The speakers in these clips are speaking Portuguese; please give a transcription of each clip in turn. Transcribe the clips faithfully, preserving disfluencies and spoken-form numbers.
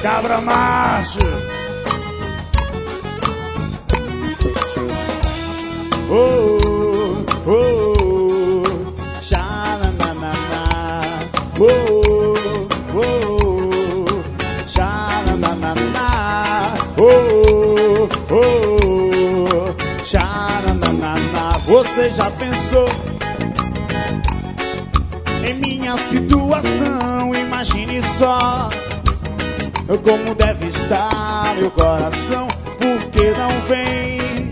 Cabra macho. Oh, oh, oh, xananana. Oh, oh, xananana. Oh, oh, xananana. Você já pensou em minha situação? Imagine só como deve estar meu coração. Por que não vem?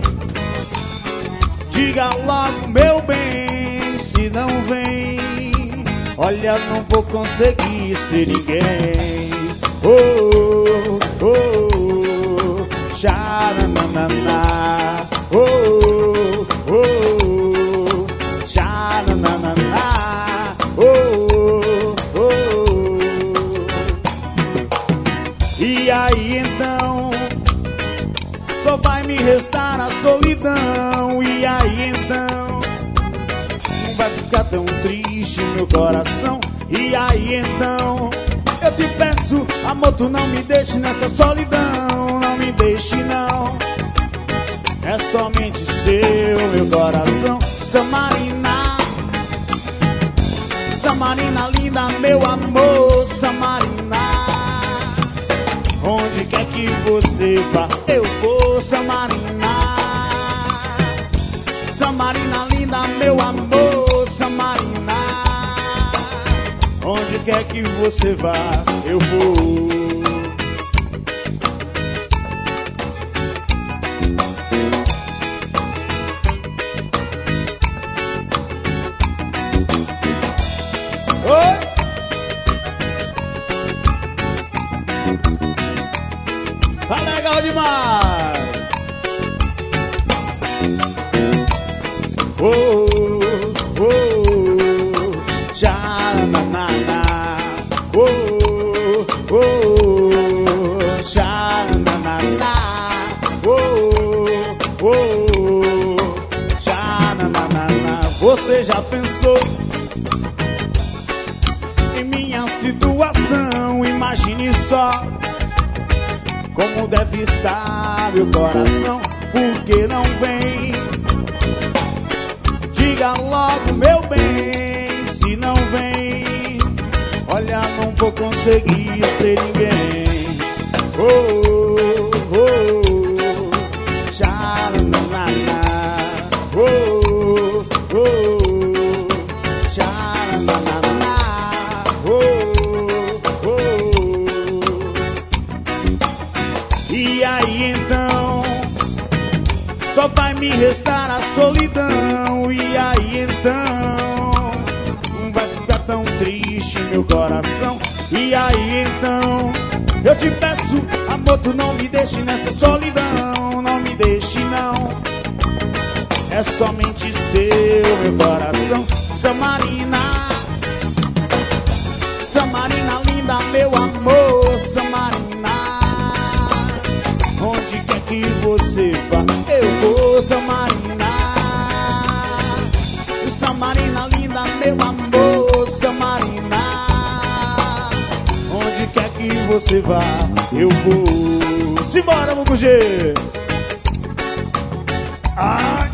Diga logo, meu bem, se não vem, olha, não vou conseguir ser ninguém. Oh, oh, oh, xananana. Oh, oh, oh, xananana. Oh, oh, oh. E aí então só vai me restar a solidão. E aí então não vai ficar tão triste meu coração. E aí então eu te peço, amor, tu não me deixe nessa solidão. Não me deixe não, é somente seu meu coração. Samarina, Samarina linda, meu amor. Samarina, onde quer que você vá, eu vou. Samarina, Samarina linda, meu amor. Samarina, onde quer que você vá, eu vou. Oi! Tá legal demais! Oh, oh, oh, xananana. Oh, oh, xananana. Oh, oh, xananana. Você já pensou em minha situação? Imagine só como deve estar meu coração. Por que não vem? Diga logo, meu bem, se não vem, olha, não vou conseguir ser ninguém. Oh, oh, oh, xananana. Oh, oh, xananana. Oh, oh. E aí então só vai me restar a solidão. E aí então vai ficar tão triste meu coração. E aí então eu te peço, amor, tu não me deixe nessa solidão. Não me deixe não, é somente seu meu coração. Samarina, Samarina linda, meu amor. Samarina, onde quer que você vá, eu vou. Samarina, Samarina linda, meu amor. Samarina, onde quer que você vá, eu vou. Simbora, Mugugê! Ai!